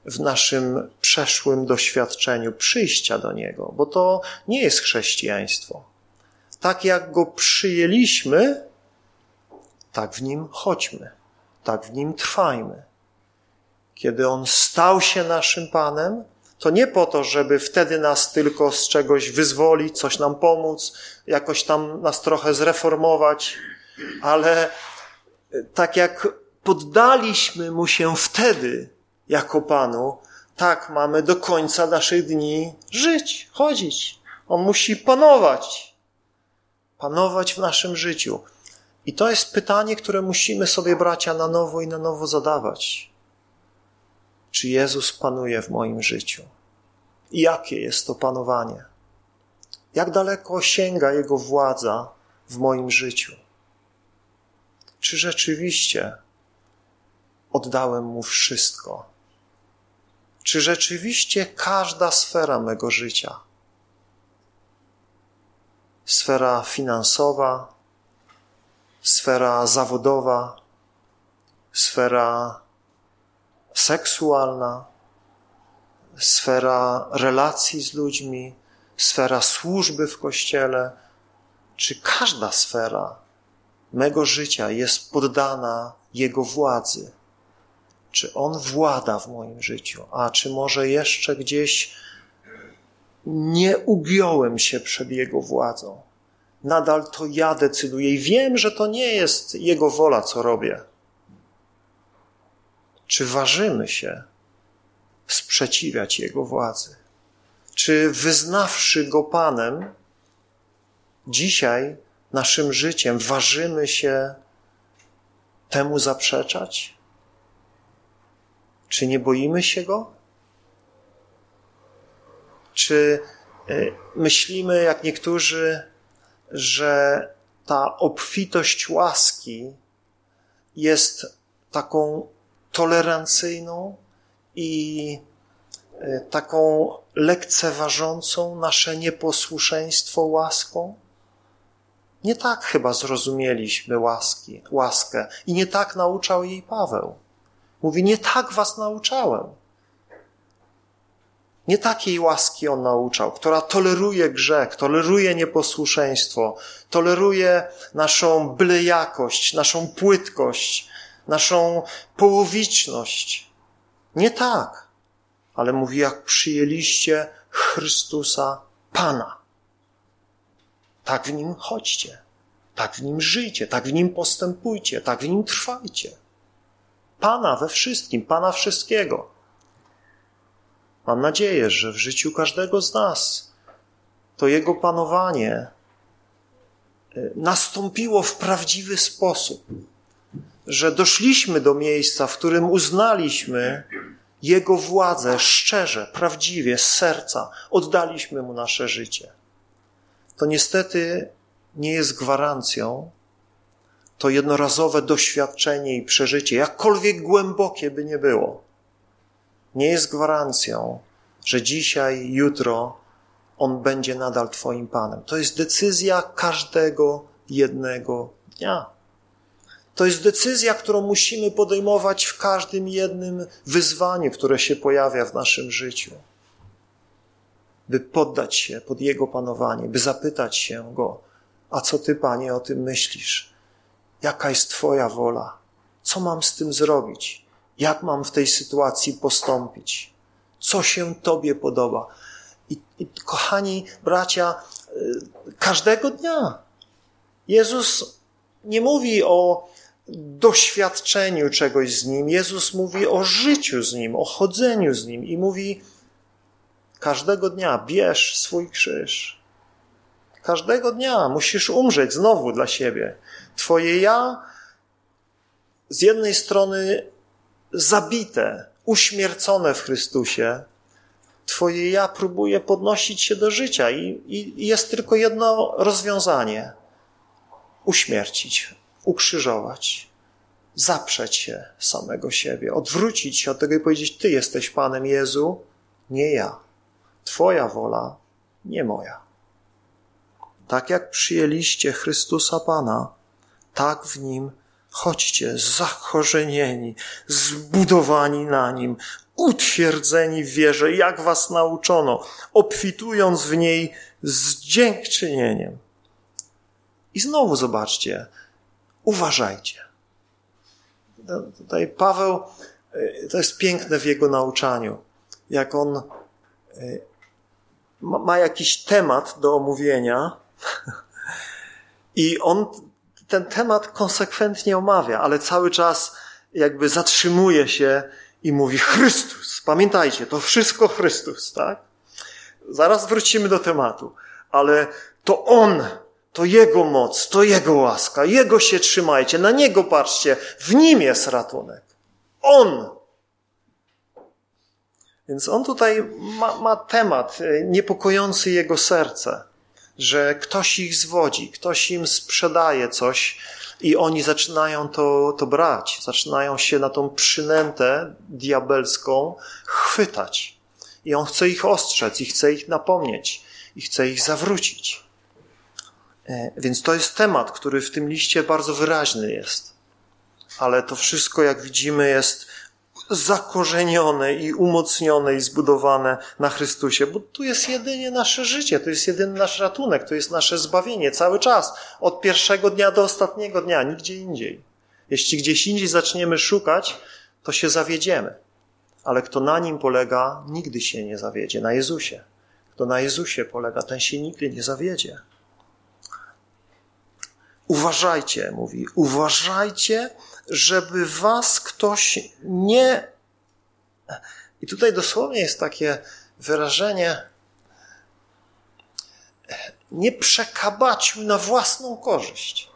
w naszym przeszłym doświadczeniu przyjścia do Niego, bo to nie jest chrześcijaństwo. Tak jak Go przyjęliśmy, tak w Nim chodźmy, tak w Nim trwajmy. Kiedy On stał się naszym Panem, to nie po to, żeby wtedy nas tylko z czegoś wyzwolić, coś nam pomóc, jakoś tam nas trochę zreformować, ale tak jak poddaliśmy Mu się wtedy jako Panu, tak mamy do końca naszych dni żyć, chodzić. On musi panować. Panować w naszym życiu. I to jest pytanie, które musimy sobie, bracia, na nowo i na nowo zadawać. Czy Jezus panuje w moim życiu? I jakie jest to panowanie? Jak daleko sięga Jego władza w moim życiu? Czy rzeczywiście oddałem Mu wszystko? Czy rzeczywiście każda sfera mego życia, sfera finansowa, sfera zawodowa, sfera seksualna, sfera relacji z ludźmi, sfera służby w Kościele, czy każda sfera mego życia jest poddana Jego władzy? Czy On włada w moim życiu? A czy może jeszcze gdzieś nie ugiąłem się przed Jego władzą? Nadal to ja decyduję i wiem, że to nie jest Jego wola, co robię. Czy ważymy się sprzeciwiać Jego władzy? Czy wyznawszy Go Panem, dzisiaj naszym życiem ważymy się temu zaprzeczać? Czy nie boimy się Go? Czy myślimy, jak niektórzy, że ta obfitość łaski jest taką tolerancyjną i taką lekceważącą nasze nieposłuszeństwo łaską? Nie tak chyba zrozumieliśmy łaski, łaskę i nie tak nauczał jej Paweł. Mówi, nie tak was nauczałem. Nie takiej łaski on nauczał, która toleruje grzech, toleruje nieposłuszeństwo, toleruje naszą bylejakość, naszą płytkość, naszą połowiczność. Nie tak, ale mówi, jak przyjęliście Chrystusa Pana. Tak w Nim chodźcie, tak w Nim żyjcie, tak w Nim postępujcie, tak w Nim trwajcie. Pana we wszystkim, Pana wszystkiego. Mam nadzieję, że w życiu każdego z nas to Jego panowanie nastąpiło w prawdziwy sposób, że doszliśmy do miejsca, w którym uznaliśmy Jego władzę szczerze, prawdziwie, z serca, oddaliśmy Mu nasze życie. To niestety nie jest gwarancją, to jednorazowe doświadczenie i przeżycie, jakkolwiek głębokie by nie było, nie jest gwarancją, że dzisiaj, jutro On będzie nadal Twoim Panem. To jest decyzja każdego jednego dnia. To jest decyzja, którą musimy podejmować w każdym jednym wyzwaniu, które się pojawia w naszym życiu. By poddać się pod Jego panowanie, by zapytać się Go, a co Ty, Panie, o tym myślisz? Jaka jest Twoja wola? Co mam z tym zrobić? Jak mam w tej sytuacji postąpić? Co się Tobie podoba? I, i kochani bracia, każdego dnia Jezus nie mówi o doświadczeniu czegoś z Nim. Jezus mówi o życiu z Nim, o chodzeniu z Nim i mówi każdego dnia bierz swój krzyż. Każdego dnia musisz umrzeć znowu dla siebie. Twoje ja z jednej strony zabite, uśmiercone w Chrystusie, Twoje ja próbuje podnosić się do życia i, i, i jest tylko jedno rozwiązanie. Uśmiercić, ukrzyżować, zaprzeć się samego siebie, odwrócić się od tego i powiedzieć, Ty jesteś Panem, Jezu, nie ja. Twoja wola, nie moja. Tak jak przyjęliście Chrystusa Pana, tak w Nim chodźcie, zakorzenieni, zbudowani na Nim, utwierdzeni w wierze, jak was nauczono, obfitując w niej z dziękczynieniem. I znowu zobaczcie, uważajcie. Tutaj Paweł, to jest piękne w jego nauczaniu, jak on ma jakiś temat do omówienia i on ten temat konsekwentnie omawia, ale cały czas jakby zatrzymuje się i mówi Chrystus. Pamiętajcie, to wszystko Chrystus, tak? Zaraz wrócimy do tematu, ale to On, to Jego moc, to Jego łaska, Jego się trzymajcie, na Niego patrzcie, w Nim jest ratunek. On. Więc on tutaj ma, ma temat niepokojący jego serce, że ktoś ich zwodzi, ktoś im sprzedaje coś i oni zaczynają to, to brać, zaczynają się na tą przynętę diabelską chwytać. I on chce ich ostrzec, i chce ich napomnieć, i chce ich zawrócić. Więc to jest temat, który w tym liście bardzo wyraźny jest. Ale to wszystko, jak widzimy, jest zakorzenione i umocnione i zbudowane na Chrystusie, bo tu jest jedynie nasze życie, to jest jedyny nasz ratunek, to jest nasze zbawienie cały czas, od pierwszego dnia do ostatniego dnia, nigdzie indziej. Jeśli gdzieś indziej zaczniemy szukać, to się zawiedziemy. Ale kto na Nim polega, nigdy się nie zawiedzie, na Jezusie. Kto na Jezusie polega, ten się nigdy nie zawiedzie. Uważajcie, mówi, uważajcie, żeby was ktoś nie... I tutaj dosłownie jest takie wyrażenie nie przekabacił na własną korzyść.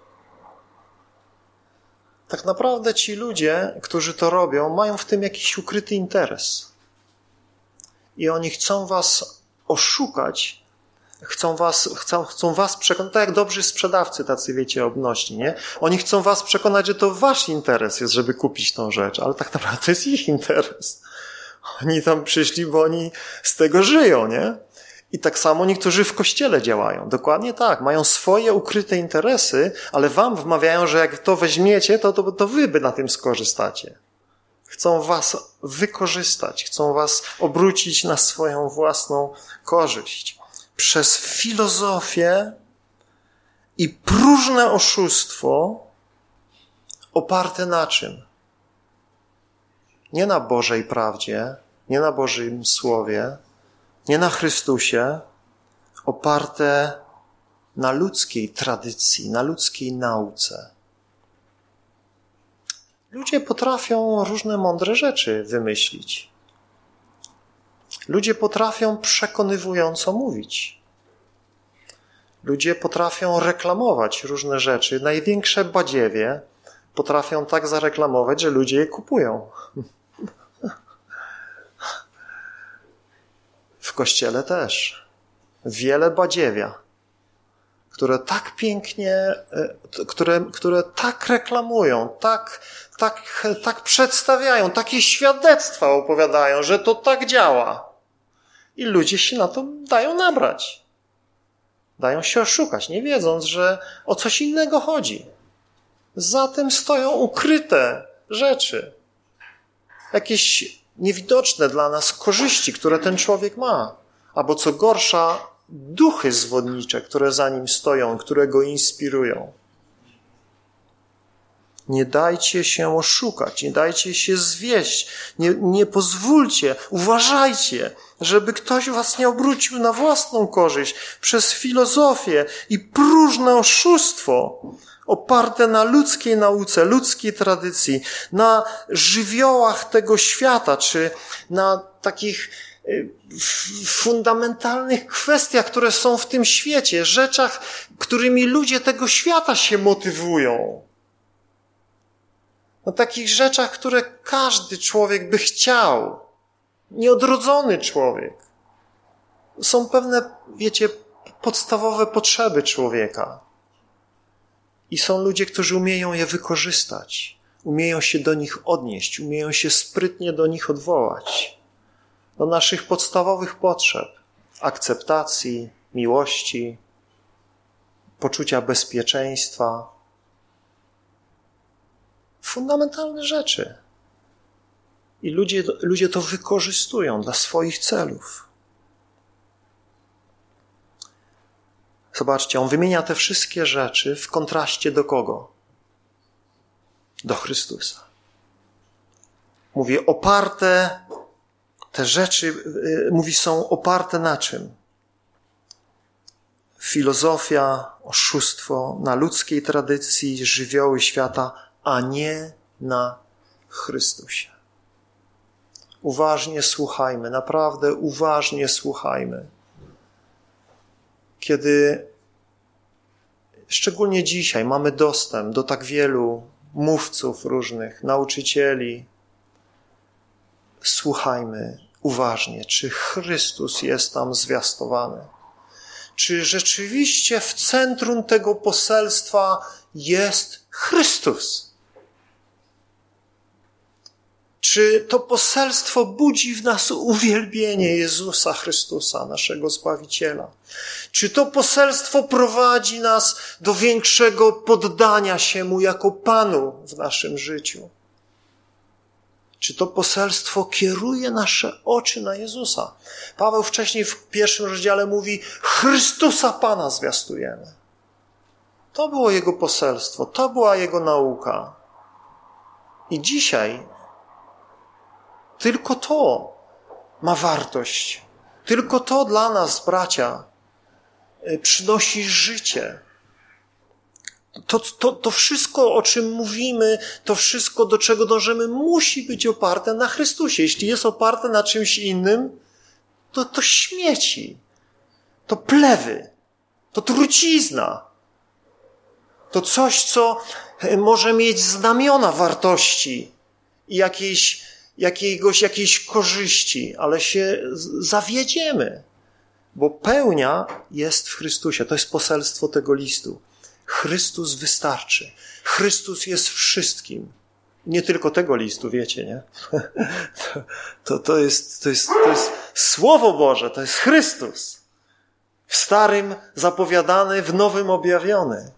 Tak naprawdę ci ludzie, którzy to robią, mają w tym jakiś ukryty interes. I oni chcą was oszukać, Chcą was, chcą, chcą was przekonać, tak jak dobrzy sprzedawcy, tacy wiecie, obnośni, nie? Oni chcą was przekonać, że to wasz interes jest, żeby kupić tą rzecz, ale tak naprawdę to jest ich interes. Oni tam przyszli, bo oni z tego żyją, nie? I tak samo niektórzy w kościele działają. Dokładnie tak. Mają swoje ukryte interesy, ale wam wmawiają, że jak to weźmiecie, to, to, to wy by na tym skorzystacie. Chcą was wykorzystać, chcą was obrócić na swoją własną korzyść. Przez filozofię i próżne oszustwo oparte na czym? Nie na Bożej prawdzie, nie na Bożym Słowie, nie na Chrystusie, oparte na ludzkiej tradycji, na ludzkiej nauce. Ludzie potrafią różne mądre rzeczy wymyślić. Ludzie potrafią przekonywująco mówić. Ludzie potrafią reklamować różne rzeczy. Największe badziewie potrafią tak zareklamować, że ludzie je kupują. W kościele też. Wiele badziewia, które tak pięknie, które, które tak reklamują, tak, tak, tak przedstawiają, takie świadectwa opowiadają, że to tak działa. I ludzie się na to dają nabrać. Dają się oszukać, nie wiedząc, że o coś innego chodzi. Za tym stoją ukryte rzeczy. Jakieś niewidoczne dla nas korzyści, które ten człowiek ma. Albo co gorsza, duchy zwodnicze, które za nim stoją, które go inspirują. Nie dajcie się oszukać, nie dajcie się zwieść, nie, nie pozwólcie, uważajcie, żeby ktoś was nie obrócił na własną korzyść przez filozofię i próżne oszustwo oparte na ludzkiej nauce, ludzkiej tradycji, na żywiołach tego świata, czy na takich fundamentalnych kwestiach, które są w tym świecie, rzeczach, którymi ludzie tego świata się motywują. Na takich rzeczach, które każdy człowiek by chciał. Nieodrodzony człowiek. Są pewne, wiecie, podstawowe potrzeby człowieka. I są ludzie, którzy umieją je wykorzystać. Umieją się do nich odnieść. Umieją się sprytnie do nich odwołać. Do naszych podstawowych potrzeb. Akceptacji, miłości, poczucia bezpieczeństwa. Fundamentalne rzeczy. I ludzie, ludzie to wykorzystują dla swoich celów. Zobaczcie, on wymienia te wszystkie rzeczy w kontraście do kogo? Do Chrystusa. Mówi oparte, te rzeczy, mówi, są oparte na czym? Filozofia, oszustwo, na ludzkiej tradycji, żywioły świata, a nie na Chrystusie. Uważnie słuchajmy, naprawdę uważnie słuchajmy. Kiedy szczególnie dzisiaj mamy dostęp do tak wielu mówców różnych, nauczycieli, słuchajmy uważnie, czy Chrystus jest tam zwiastowany. Czy rzeczywiście w centrum tego poselstwa jest Chrystus? Czy to poselstwo budzi w nas uwielbienie Jezusa Chrystusa, naszego Zbawiciela? Czy to poselstwo prowadzi nas do większego poddania się Mu jako Panu w naszym życiu? Czy to poselstwo kieruje nasze oczy na Jezusa? Paweł wcześniej w pierwszym rozdziale mówi, Chrystusa Pana zwiastujemy. To było jego poselstwo, to była jego nauka. I dzisiaj tylko to ma wartość. Tylko to dla nas, bracia, przynosi życie. To, to, to wszystko, o czym mówimy, to wszystko, do czego dążymy, musi być oparte na Chrystusie. Jeśli jest oparte na czymś innym, to to śmieci, to plewy, to trucizna. To coś, co może mieć znamiona wartości i jakiejś, jakiegoś, jakiejś korzyści, ale się zawiedziemy, bo pełnia jest w Chrystusie. To jest poselstwo tego listu. Chrystus wystarczy. Chrystus jest wszystkim. Nie tylko tego listu, wiecie, nie? To, to, to, jest, to, jest, to jest Słowo Boże, to jest Chrystus. W Starym zapowiadany, w Nowym objawiony.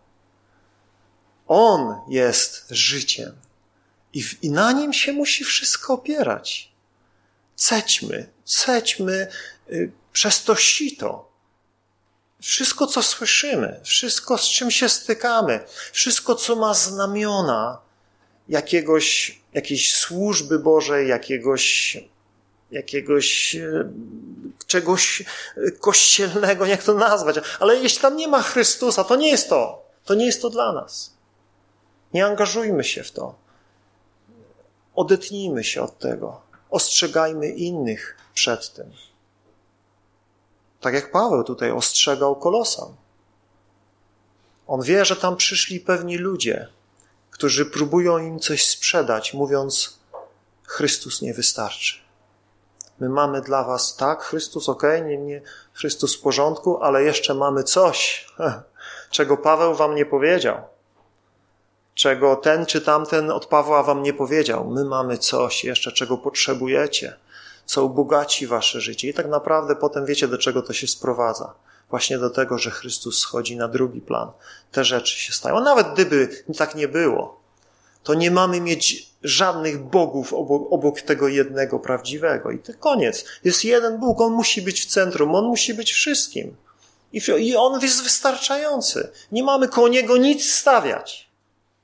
On jest życiem. I, w, i na Nim się musi wszystko opierać. Cećmy, cećmy y, przez to sito. Wszystko, co słyszymy, wszystko, z czym się stykamy, wszystko, co ma znamiona jakiegoś, jakiejś służby Bożej, jakiegoś, jakiegoś czegoś kościelnego, jak to nazwać. Ale jeśli tam nie ma Chrystusa, to nie jest to. To nie jest to dla nas. Nie angażujmy się w to. Odetnijmy się od tego. Ostrzegajmy innych przed tym. Tak jak Paweł tutaj ostrzegał Kolosan. On wie, że tam przyszli pewni ludzie, którzy próbują im coś sprzedać, mówiąc, Chrystus nie wystarczy. My mamy dla was, tak, Chrystus, okej, okay, nie, nie, Chrystus w porządku, ale jeszcze mamy coś, czego Paweł wam nie powiedział. Czego ten czy tamten od Pawła wam nie powiedział. My mamy coś jeszcze, czego potrzebujecie, co ubogaci wasze życie. I tak naprawdę potem wiecie, do czego to się sprowadza. Właśnie do tego, że Chrystus schodzi na drugi plan. Te rzeczy się stają. A nawet gdyby tak nie było, to nie mamy mieć żadnych bogów obok, obok tego jednego prawdziwego. I to koniec. Jest jeden Bóg, On musi być w centrum, On musi być wszystkim. I, i On jest wystarczający. Nie mamy koło Niego nic stawiać.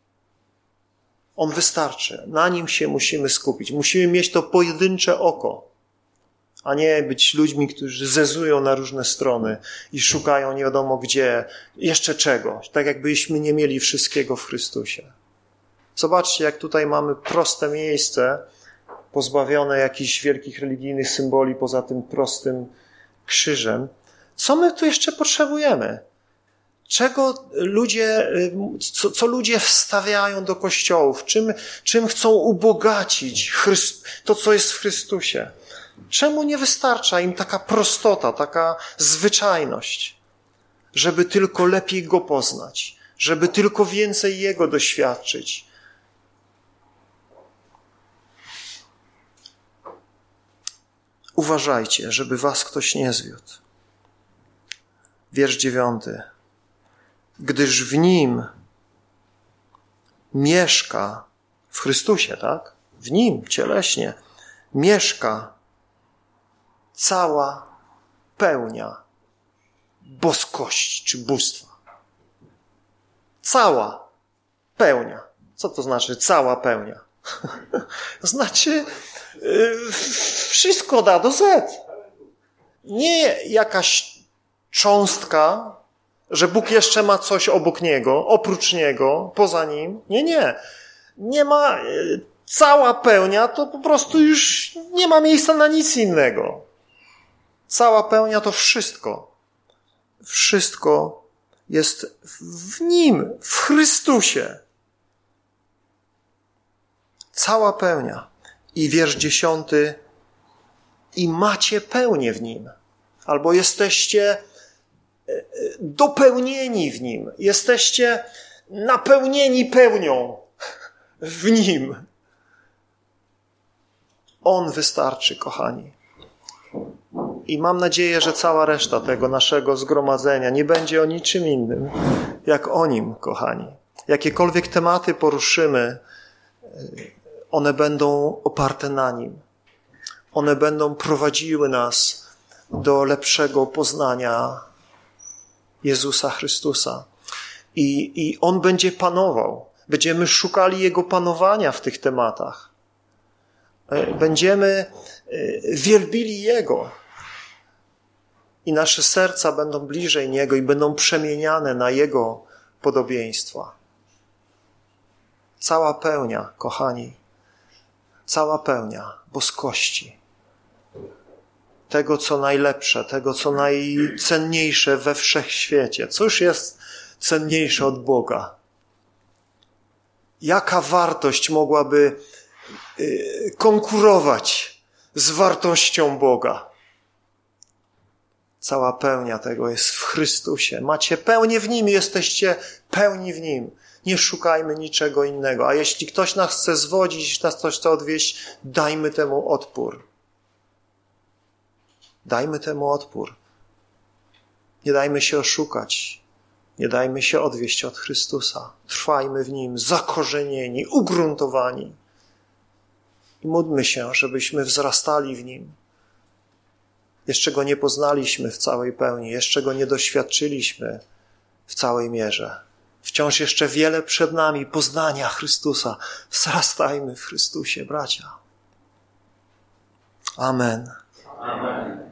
On wystarczy. Na Nim się musimy skupić. Musimy mieć to pojedyncze oko, a nie być ludźmi, którzy zezują na różne strony i szukają nie wiadomo gdzie, jeszcze czegoś. Tak jakbyśmy nie mieli wszystkiego w Chrystusie. Zobaczcie, jak tutaj mamy proste miejsce, pozbawione jakichś wielkich religijnych symboli, poza tym prostym krzyżem. Co my tu jeszcze potrzebujemy? Czego ludzie, co, co ludzie wstawiają do kościołów? Czym, czym chcą ubogacić Chryst, to, co jest w Chrystusie? Czemu nie wystarcza im taka prostota, taka zwyczajność, żeby tylko lepiej Go poznać, żeby tylko więcej Jego doświadczyć? Uważajcie, żeby was ktoś nie zwiódł. Wiersz dziewiąty. Gdyż w Nim mieszka, w Chrystusie, tak? W Nim, cieleśnie, mieszka cała pełnia boskości czy bóstwa. Cała pełnia. Co to znaczy cała pełnia? Znaczy yy, wszystko da do Z. Nie jakaś cząstka, że Bóg jeszcze ma coś obok Niego, oprócz Niego, poza Nim. Nie, nie. Nie ma... Yy, cała pełnia to po prostu już nie ma miejsca na nic innego. Cała pełnia to wszystko. Wszystko jest w Nim, w Chrystusie. Cała pełnia. I wiersz dziesiąty. I macie pełnię w Nim. Albo jesteście dopełnieni w Nim. Jesteście napełnieni pełnią w Nim. On wystarczy, kochani. I mam nadzieję, że cała reszta tego naszego zgromadzenia nie będzie o niczym innym, jak o Nim, kochani. Jakiekolwiek tematy poruszymy, one będą oparte na Nim. One będą prowadziły nas do lepszego poznania Jezusa Chrystusa. I, i On będzie panował. Będziemy szukali Jego panowania w tych tematach. Będziemy wielbili Jego. I nasze serca będą bliżej Niego i będą przemieniane na Jego podobieństwa. Cała pełnia, kochani, cała pełnia boskości. Tego, co najlepsze, tego, co najcenniejsze we wszechświecie. Cóż jest cenniejsze od Boga? Jaka wartość mogłaby konkurować z wartością Boga? Cała pełnia tego jest w Chrystusie. Macie pełnię w Nim, jesteście pełni w Nim. Nie szukajmy niczego innego. A jeśli ktoś nas chce zwodzić, nas coś chce odwieść, dajmy temu odpór. Dajmy temu odpór. Nie dajmy się oszukać. Nie dajmy się odwieść od Chrystusa. Trwajmy w Nim, zakorzenieni, ugruntowani. I módlmy się, żebyśmy wzrastali w Nim. Jeszcze Go nie poznaliśmy w całej pełni, jeszcze Go nie doświadczyliśmy w całej mierze. Wciąż jeszcze wiele przed nami poznania Chrystusa. Wzrastajmy w Chrystusie, bracia. Amen. Amen.